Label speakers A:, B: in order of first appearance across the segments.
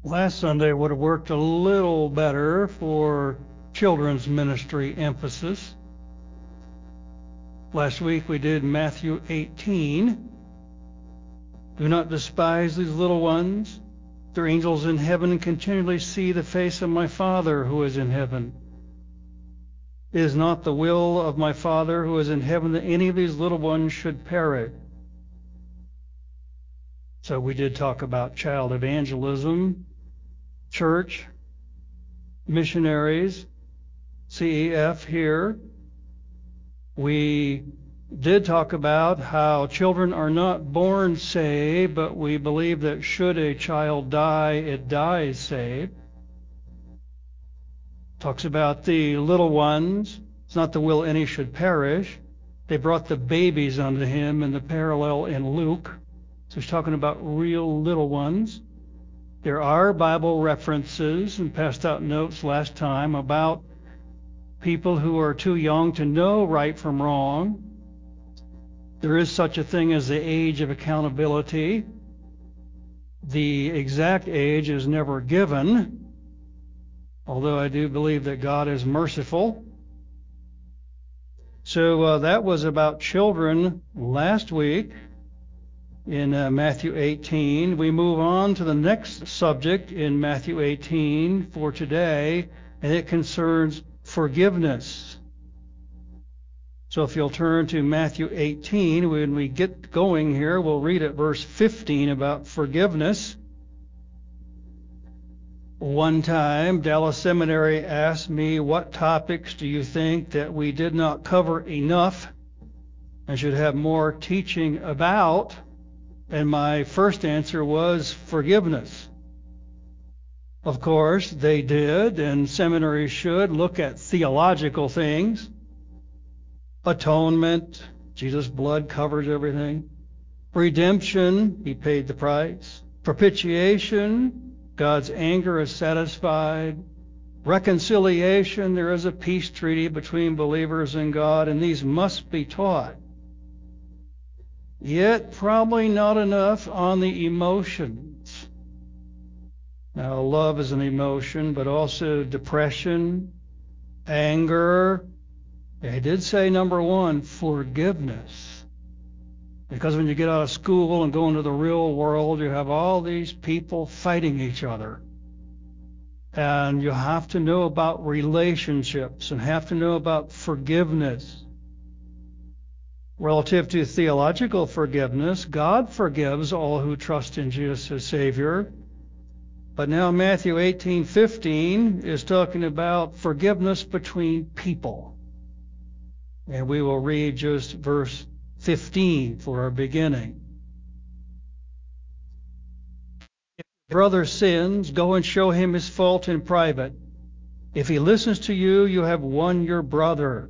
A: Last Sunday would have worked a little better for children's ministry emphasis. Last week we did Matthew 18. Do not despise these little ones. Their angels in heaven continually see the face of my Father who is in heaven. It is not the will of my Father who is in heaven that any of these little ones should perish. So we did talk about child evangelism, church, missionaries, CEF here. We did talk about how children are not born saved, but we believe that should a child die, it dies saved. Talks about the little ones. It's not the will any should perish. They brought the babies unto him in the parallel in Luke. So he's talking about real little ones. There are Bible references and passed out notes last time about people who are too young to know right from wrong. There is such a thing as the age of accountability. The exact age is never given, although I do believe that God is merciful. So that was about children last week in Matthew 18. We move on to the next subject in Matthew 18 for today, and it concerns forgiveness. So if you'll turn to Matthew 18, when we get going here, we'll read at verse 15 about forgiveness. One time, Dallas Seminary asked me, what topics do you think that we did not cover enough and should have more teaching about? And my first answer was forgiveness. Of course, they did, and seminaries should look at theological things. Atonement, Jesus' blood covers everything. Redemption, he paid the price. Propitiation, God's anger is satisfied. Reconciliation, there is a peace treaty between believers and God, and these must be taught. Yet probably not enough on the emotions. Now, love is an emotion, but also depression, anger. He did say, number one, forgiveness. Because when you get out of school and go into the real world, you have all these people fighting each other. And you have to know about relationships and have to know about forgiveness. Relative to theological forgiveness, God forgives all who trust in Jesus as Savior. But now Matthew 18:15 is talking about forgiveness between people. And we will read just verse 15 for our beginning. If your brother sins, go and show him his fault in private. If he listens to you, you have won your brother.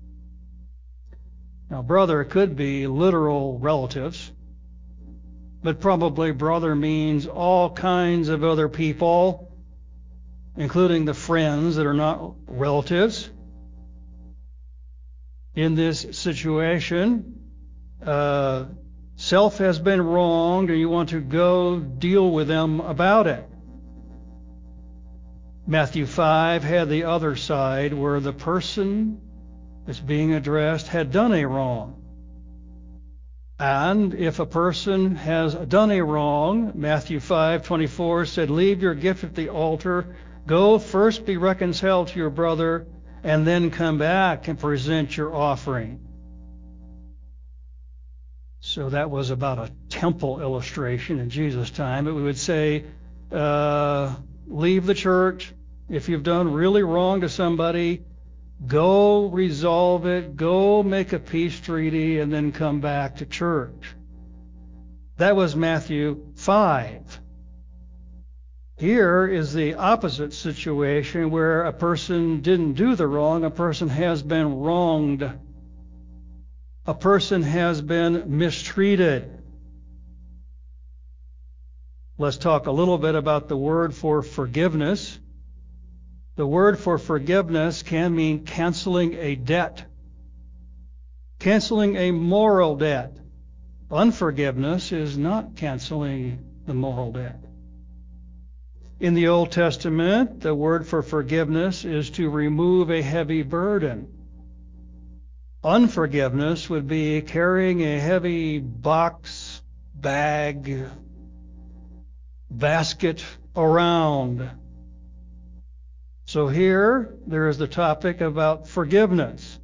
A: Now, brother could be literal relatives, but probably brother means all kinds of other people, including the friends that are not relatives. In this situation, self has been wronged, and you want to go deal with them about it. Matthew 5 had the other side where the person that's being addressed had done a wrong. And if a person has done a wrong, Matthew 5:24 said, leave your gift at the altar, go first be reconciled to your brother, and then come back and present your offering. So that was about a temple illustration in Jesus' time. But we would say, leave the church. If you've done really wrong to somebody, go resolve it, go make a peace treaty, and then come back to church. That was Matthew 5. Here is the opposite situation where a person didn't do the wrong, a person has been wronged. A person has been mistreated. Let's talk a little bit about the word for forgiveness. The word for forgiveness can mean canceling a debt, canceling a moral debt. Unforgiveness is not canceling the moral debt. In the Old Testament, the word for forgiveness is to remove a heavy burden. Unforgiveness would be carrying a heavy box, bag, basket around. So here, there is the topic about forgiveness.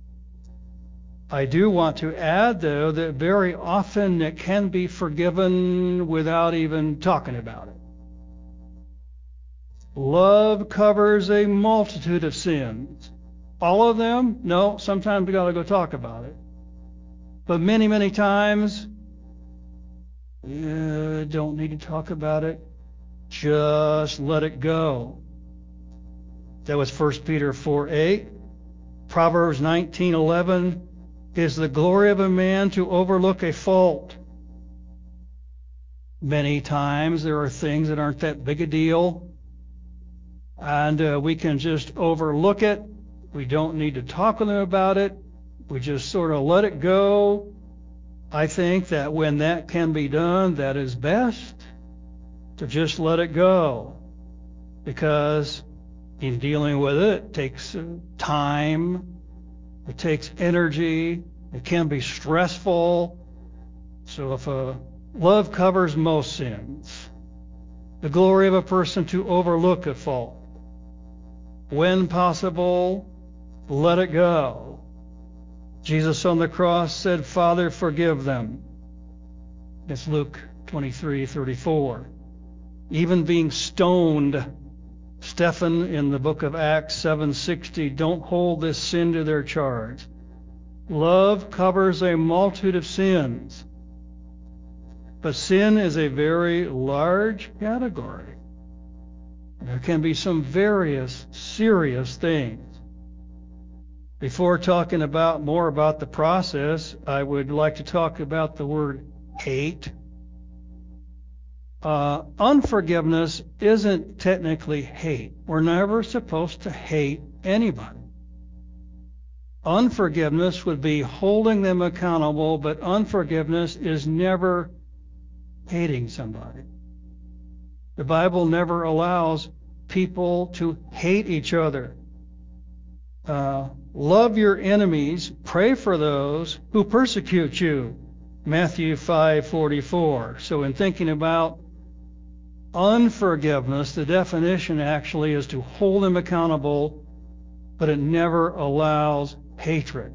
A: I do want to add, though, that very often it can be forgiven without even talking about it. Love covers a multitude of sins. All of them? No, sometimes we got to go talk about it. But many, many times, don't need to talk about it. Just let it go. That was 1 Peter 4:8. Proverbs 19:11. Is the glory of a man to overlook a fault. Many times there are things that aren't that big a deal, and we can just overlook it. We don't need to talk with them about it. We just sort of let it go. I think that when that can be done, that is best, to just let it go, because in dealing with it, it takes time. It takes energy. It can be stressful. So if love covers most sins, the glory of a person to overlook a fault. When possible, let it go. Jesus on the cross said, Father, forgive them. It's Luke 23:34. Even being stoned, Stephen in the book of Acts 7:60, don't hold this sin to their charge. Love covers a multitude of sins. But sin is a very large category. There can be some various serious things. Before talking more about the process, I would like to talk about the word hate. Unforgiveness isn't technically hate. We're never supposed to hate anybody. Unforgiveness would be holding them accountable, but unforgiveness is never hating somebody. The Bible never allows people to hate each other. Love your enemies, pray for those who persecute you. Matthew 5:44. So in thinking about unforgiveness, the definition actually is to hold them accountable, but it never allows hatred.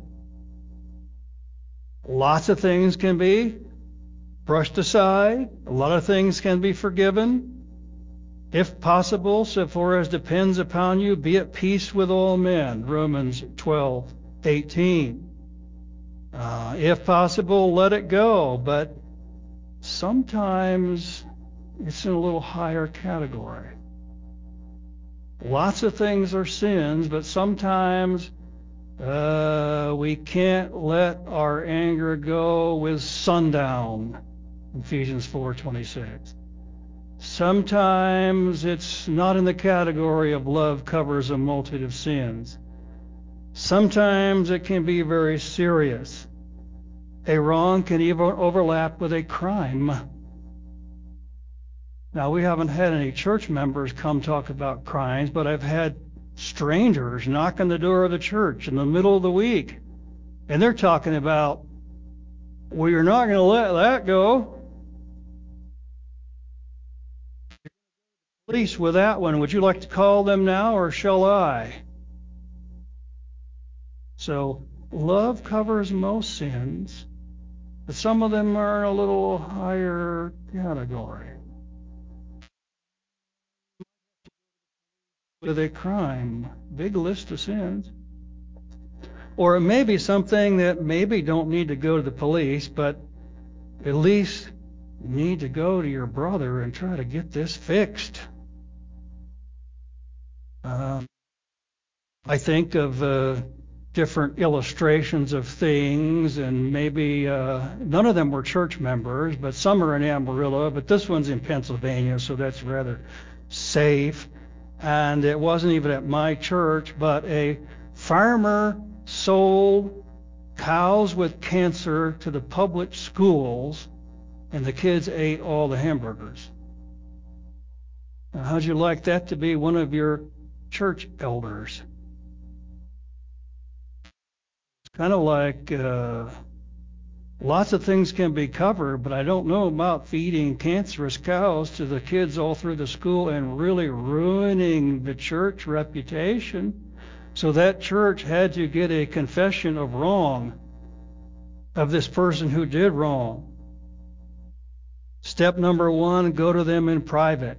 A: Lots of things can be brushed aside. A lot of things can be forgiven. If possible, so far as depends upon you, be at peace with all men. Romans 12:18. If possible, let it go. But sometimes it's in a little higher category. Lots of things are sins, but sometimes we can't let our anger go with sundown. Ephesians 4:26. Sometimes it's not in the category of love covers a multitude of sins. Sometimes it can be very serious. A wrong can even overlap with a crime. Now, we haven't had any church members come talk about crimes, but I've had strangers knock on the door of the church in the middle of the week, and they're talking about, well, you're not going to let that go. Police with that one. Would you like to call them now, or shall I? So love covers most sins, but some of them are in a little higher category. With a crime, big list of sins. Or it may be something that maybe don't need to go to the police, but at least you need to go to your brother and try to get this fixed. I think of different illustrations of things, and maybe none of them were church members, but some are in Amarillo, but this one's in Pennsylvania, so that's rather safe. And it wasn't even at my church, but a farmer sold cows with cancer to the public schools, and the kids ate all the hamburgers. How'd you like that to be one of your church elders? It's kind of like lots of things can be covered, but I don't know about feeding cancerous cows to the kids all through the school and really ruining the church reputation. So that church had to get a confession of wrong of this person who did wrong. Step number 1, go to them in private.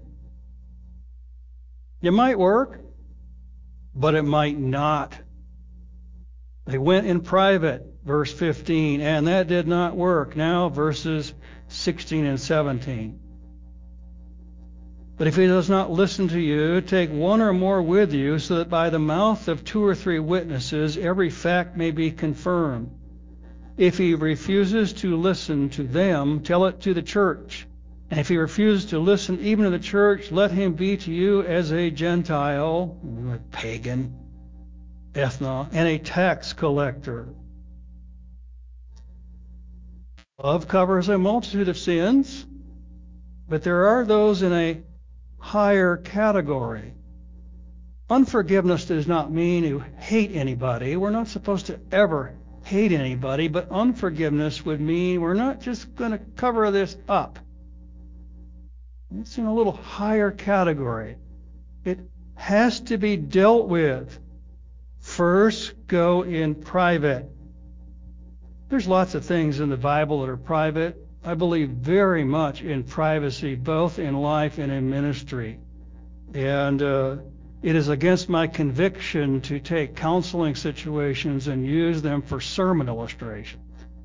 A: It might work, but it might not. They went in private, verse 15, and that did not work. Now, verses 16 and 17. But if he does not listen to you, take one or more with you, so that by the mouth of 2 or 3 witnesses every fact may be confirmed. If he refuses to listen to them, tell it to the church. And if he refuses to listen even to the church, let him be to you as a Gentile, a pagan, ethnos, and a tax collector. Love covers a multitude of sins, but there are those in a higher category. Unforgiveness does not mean you hate anybody. We're not supposed to ever hate anybody, but unforgiveness would mean we're not just going to cover this up. It's in a little higher category. It has to be dealt with. First, go in private. There's lots of things in the Bible that are private. I believe very much in privacy, both in life and in ministry. And it is against my conviction to take counseling situations and use them for sermon illustrations.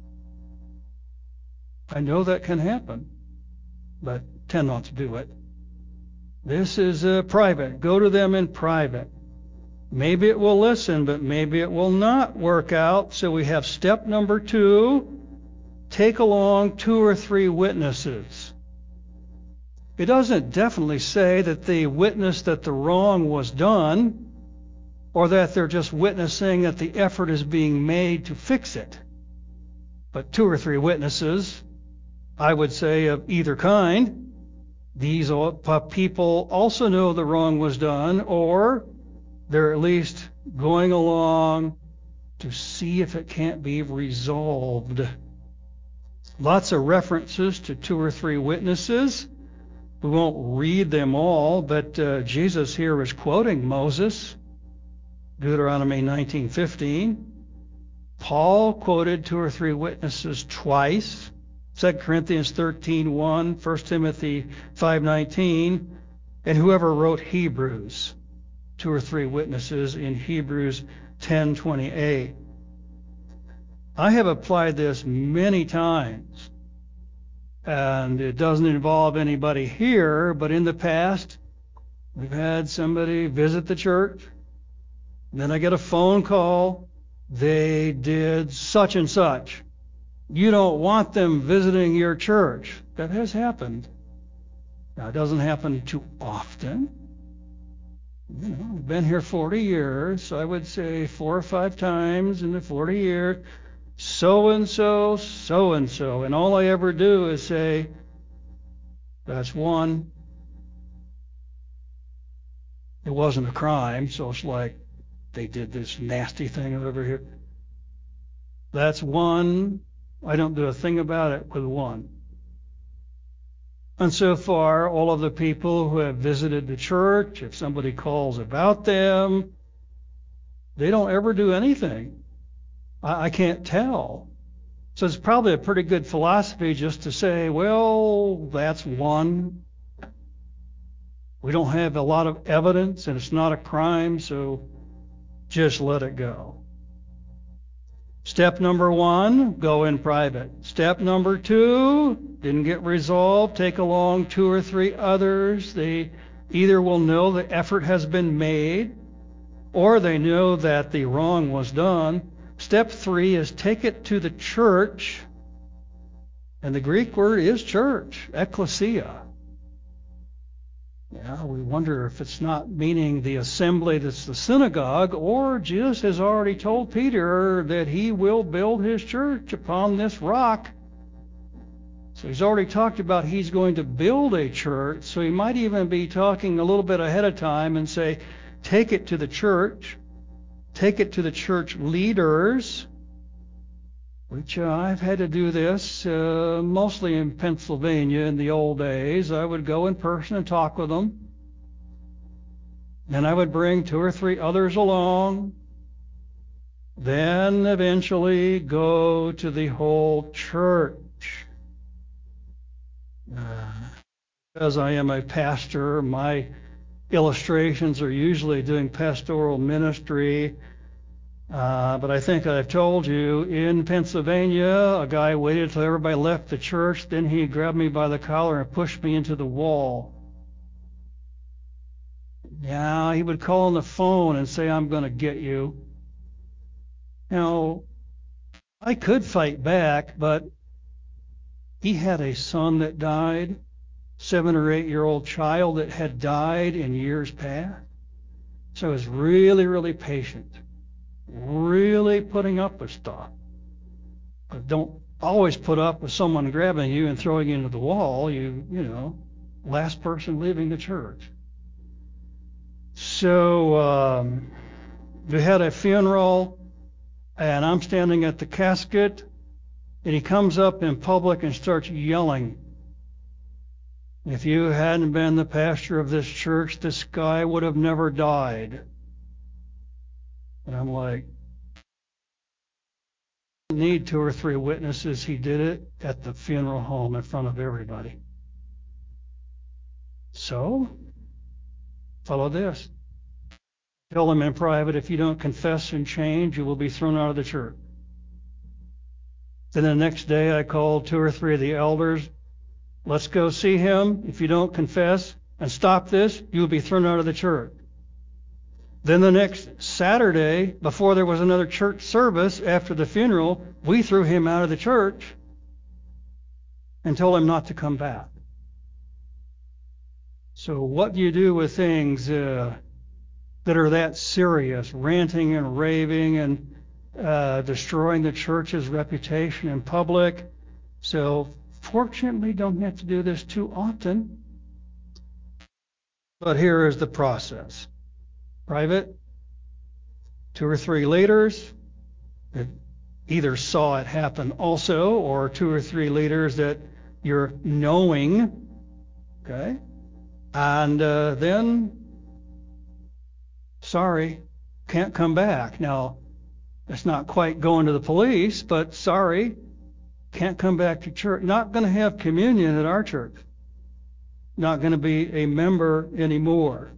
A: I know that can happen, but tend not to do it. This is private. Go to them in private. Maybe it will listen, but maybe it will not work out. So we have step number 2. Take along 2 or 3 witnesses. It doesn't definitely say that they witness that the wrong was done, or that they're just witnessing that the effort is being made to fix it. But 2 or 3 witnesses, I would say, of either kind. These people also know the wrong was done, or they're at least going along to see if it can't be resolved. Lots of references to 2 or 3 witnesses. We won't read them all, but Jesus here is quoting Moses, Deuteronomy 19:15. Paul quoted 2 or 3 witnesses twice, 2 Corinthians 13:1, 1 Timothy 5:19, and whoever wrote Hebrews, 2 or 3 witnesses in Hebrews 10:28. I have applied this many times, and it doesn't involve anybody here, but in the past, we've had somebody visit the church, and then I get a phone call, they did such and such. You don't want them visiting your church. That has happened. Now, it doesn't happen too often. I've been here 40 years, so I would say 4 or 5 times in the 40 years, so-and-so, so-and-so. And all I ever do is say, that's one. It wasn't a crime, so it's like they did this nasty thing over here. That's one. I don't do a thing about it with one. And so far, all of the people who have visited the church, if somebody calls about them, they don't ever do anything. I can't tell. So it's probably a pretty good philosophy just to say, well, that's one. We don't have a lot of evidence, and it's not a crime, so just let it go. Step number 1, go in private. Step number 2, didn't get resolved, take along 2 or 3 others. They either will know the effort has been made, or they know that the wrong was done. Step 3 is take it to the church, and the Greek word is church, ekklesia. Yeah, we wonder if it's not meaning the assembly that's the synagogue, or Jesus has already told Peter that he will build his church upon this rock. So he's already talked about he's going to build a church, so he might even be talking a little bit ahead of time and say, take it to the church, take it to the church leaders, which I've had to do this mostly in Pennsylvania in the old days. I would go in person and talk with them. Then I would bring 2 or 3 others along. Then eventually go to the whole church. Because I am a pastor, my illustrations are usually doing pastoral ministry. But I think I've told you, in Pennsylvania, a guy waited till everybody left the church, then he grabbed me by the collar and pushed me into the wall. Yeah, he would call on the phone and say, I'm going to get you. Now, I could fight back, but he had a son that died, 7 or 8-year-old child that had died in years past. So I was really, really patient, really putting up with stuff. But don't always put up with someone grabbing you and throwing you into the wall. You know, last person leaving the church. So we had a funeral, and I'm standing at the casket, and he comes up in public and starts yelling, if you hadn't been the pastor of this church, this guy would have never died. And I'm like, need 2 or 3 witnesses. He did it at the funeral home in front of everybody. So, follow this. Tell them in private, if you don't confess and change, you will be thrown out of the church. Then the next day I called 2 or 3 of the elders. Let's go see him. If you don't confess and stop this, you will be thrown out of the church. Then the next Saturday, before there was another church service after the funeral, we threw him out of the church and told him not to come back. So what do you do with things that are that serious, ranting and raving and destroying the church's reputation in public? So fortunately, don't have to do this too often. But here is the process. Private, 2 or 3 leaders that either saw it happen also, or 2 or 3 leaders that you're knowing, okay? And then, sorry, can't come back. Now, it's not quite going to the police, but sorry, can't come back to church. Not going to have communion at our church. Not going to be a member anymore.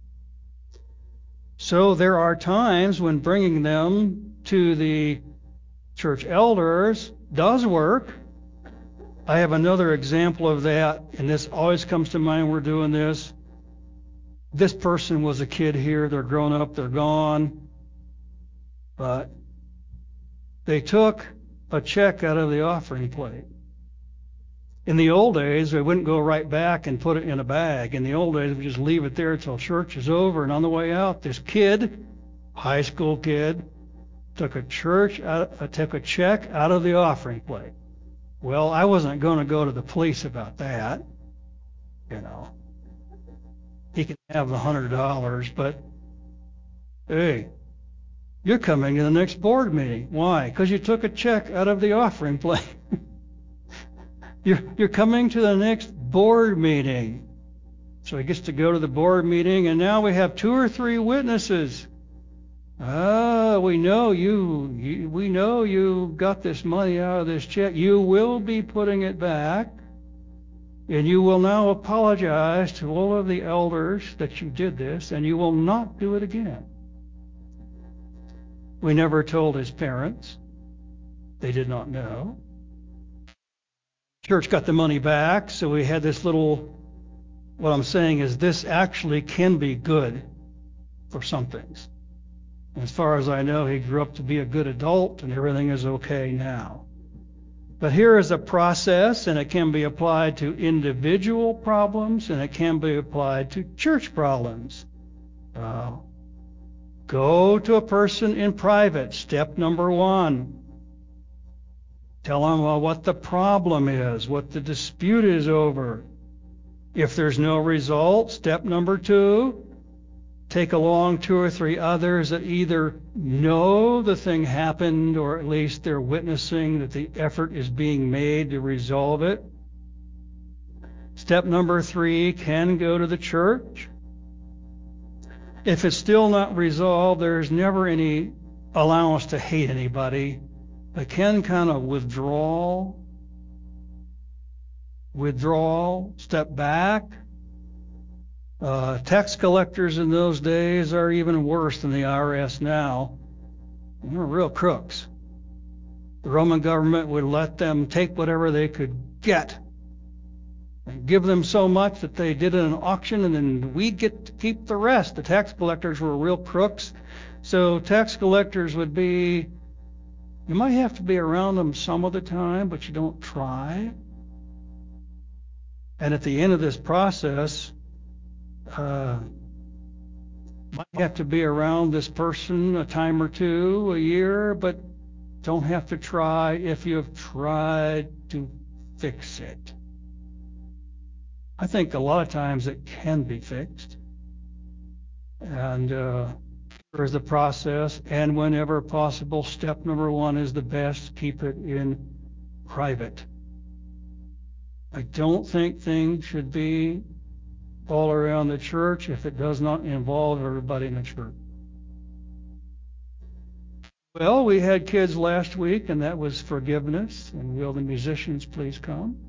A: So there are times when bringing them to the church elders does work. I have another example of that, and this always comes to mind when we're doing this. This person was a kid here. They're grown up. They're gone. But they took a check out of the offering plate. In the old days, we wouldn't go right back and put it in a bag. In the old days, we just leave it there until church is over. And on the way out, this kid, high school kid, took a check out of the offering plate. Well, I wasn't going to go to the police about that. You know, he can have the $100, but hey, you're coming to the next board meeting. Why? Because you took a check out of the offering plate. You're coming to the next board meeting. So he gets to go to the board meeting, and now we have 2 or 3 witnesses. We know you got this money out of this check. You will be putting it back, and you will now apologize to all of the elders that you did this, and you will not do it again. We never told his parents. They did not know. Church got the money back, so we had this little, what I'm saying is this actually can be good for some things. And as far as I know, he grew up to be a good adult and everything is okay now. But here is a process, and it can be applied to individual problems, and it can be applied to church problems. Go to a person in private, step number 1. Tell them what the problem is, what the dispute is over. If there's no result, step number 2, take along 2 or 3 others that either know the thing happened or at least they're witnessing that the effort is being made to resolve it. Step number 3, can go to the church. If it's still not resolved, there's never any allowance to hate anybody, but can kind of withdraw, step back. Tax collectors in those days are even worse than the IRS now. They were real crooks. The Roman government would let them take whatever they could get and give them so much that they did an auction, and then we'd get to keep the rest. The tax collectors were real crooks. So tax collectors would be, you might have to be around them some of the time, but you don't try. And at the end of this process, might have to be around this person a time or 2 a year, but don't have to try if you have tried to fix it. I think a lot of times it can be fixed. And there's the process, and whenever possible, step number 1 is the best. Keep it in private. I don't think things should be all around the church if it does not involve everybody in the church. Well, we had kids last week, and that was forgiveness. And will the musicians please come?